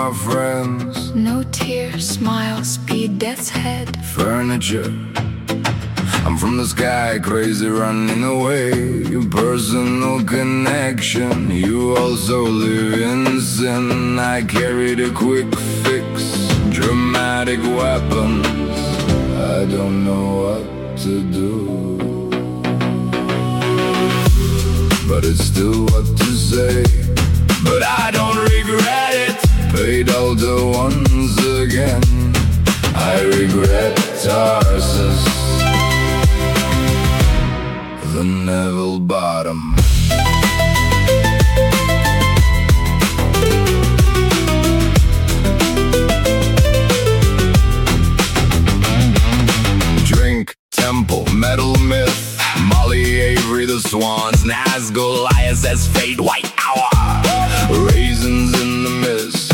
my friends. No tears, smiles, speed, death's head. Furniture, I'm from the sky, crazy running away. Personal connection, you also live in sin. I carried a quick fix, dramatic weapons. I don't know what to do, but it's still what to say. But I don't regret it. Paid all the ones again. I regret Tarsus, the Neville bottom. Drink, temple, metal myth, Molly Avery, the Swans, Nazgul, ISS, Fate, White Hour, raisins in the mist,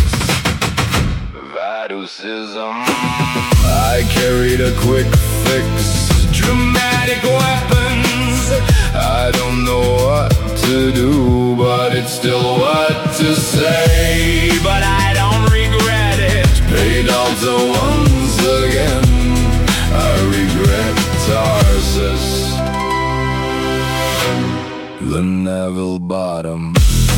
Vaducism. I carried a quick fix, dramatic weapons. I don't know what to do, but it's still what to say. But I don't regret it. Paid all the ones again. I regret Tarsus, the Neville bottom.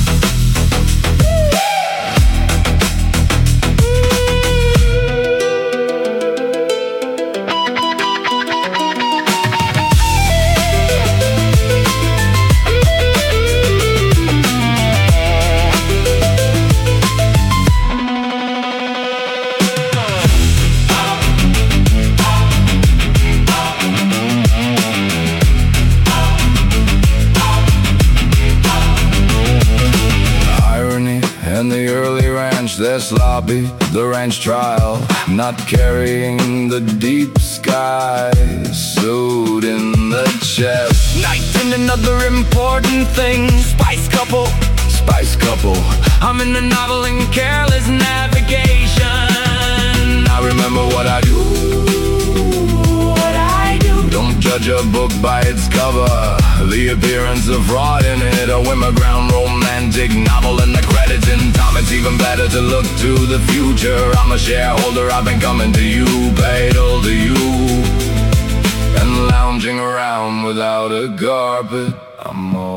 In the early ranch, they're sloppy, the ranch trial, not carrying the deep sky, sewed in the chest. Night and another important thing, spice couple, spice couple. I'm in the novel in careless navigation. I remember what I do, what I do. Don't judge a book by its cover, the appearance of fraud in it. A Wimmerground romantic novel and the credits in time. It's even better to look to the future. I'm a shareholder, I've been coming to you, paid all to you, and lounging around without a carpet. I'm all